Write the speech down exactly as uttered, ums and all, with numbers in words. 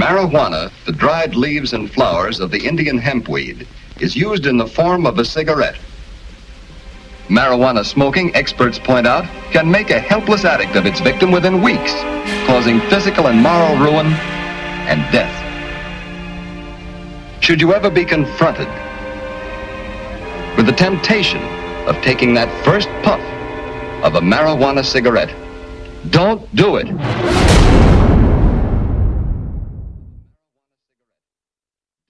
Marijuana, the dried leaves and flowers of the Indian hempweed, is used in the form of a cigarette. Marijuana smoking, experts point out, can make a helpless addict of its victim within weeks, causing physical and moral ruin and death. Should you ever be confronted with the temptation of taking that first puff of a marijuana cigarette, don't do it.